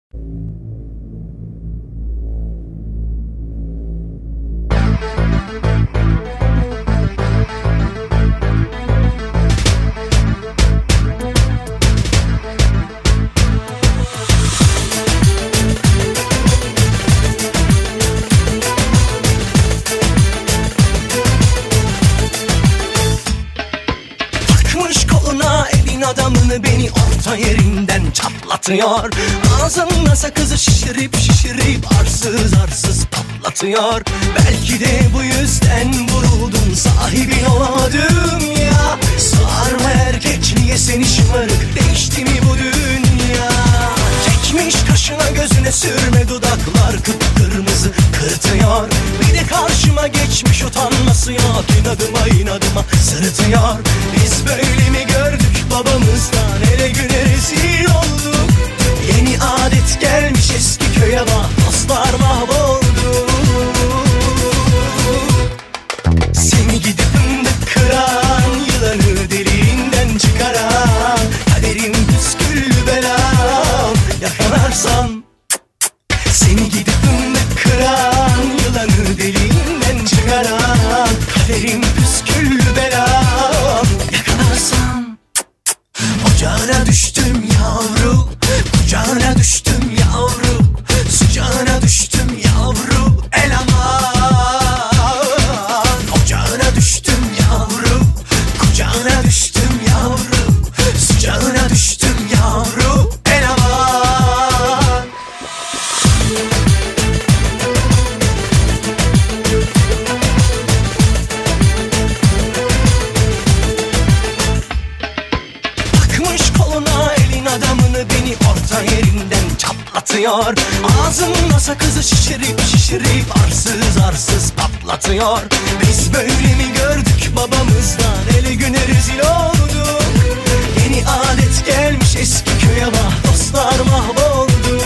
Adamını beni orta yerinden çatlatıyor. Ağzımda sakızı şişirip arsız arsız patlatıyor. Belki de bu yüzden vuruldum, sahibin olamadım ya. Sarma erkekliğe seni şımarık, değişti mi bu dünya? Çekmiş kaşına gözüne sürme, dudaklar kıpkırmızı kırtıyor. Bir de karşıma geçmiş, utanması yok, inadıma sırıtıyor. Biz böyle mi gördük babamızdan, ele güne rezil olduk. Yeni adet gelmiş eski köye bak, dostlar mahvoldu. Seni gidip fındık kıran, yılanı deliğinden çıkaran, kaderim püsküllü belam, yakalarsan. Seni gidip fındık kıran, yılanı deliğinden çıkaran, kaderim püsküllü belam, yakalarsan. Ocağına düştüm yavru, kucağına düştüm yavru, sıcağına düştüm yavru, el aman. Ocağına düştüm yavru, kucağına düştüm yavru, sıcağına düştüm yavru, el aman. Takmış koluna elin adamını, beni orta yerinden çatlatıyor. Ağzımda sakızı şişirip arsız arsız patlatıyor. Biz böyle mi gördük babamızdan, ele güne rezil olduk. Yeni adet gelmiş eski köye bak, dostlar mahvoldu.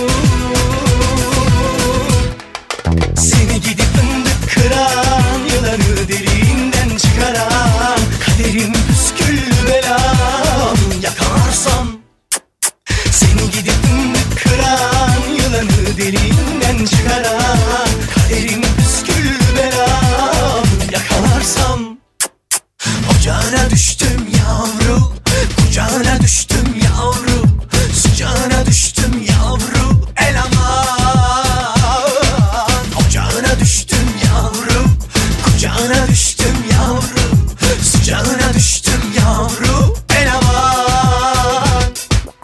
Seni gidip fındık kıran, yılanı deliğinden çıkaran, kaderim püsküllü belam, yakalarsam. Seni gidip fındık kıran, yılanı deliğinden çıkaran, kaderim püsküllü belam, yakalarsam. Ocağına düştüm yavru, kucağına düştüm yavru, sıcağına düştüm yavru, el aman. Ocağına düştüm yavru, kucağına düştüm yavru, sıcağına düştüm yavru, el aman.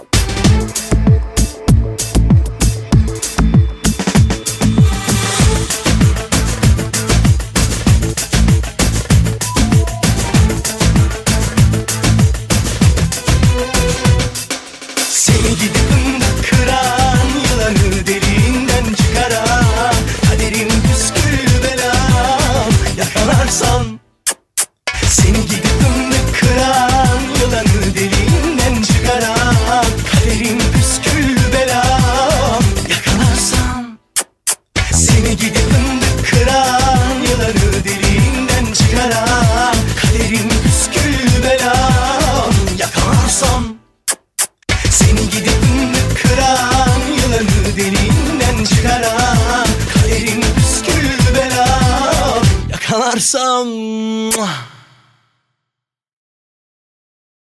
Seni gidip fındık kıran, yılanı deliğinden çıkaran, kaderim püsküllü belam, yakalarsan. Seni gidip fındık kıran, yılanı deliğinden çıkaran, kaderim püsküllü belam, yakalarsan. Seni gidip fındık kıran, yılanı deliğinden çıkaran, kaderim püsküllü belam, yakalarsam. Seni gidip fındık kıran, yılanı deliğinden çıkaran, kaderim püsküllü belam, yakalarsam.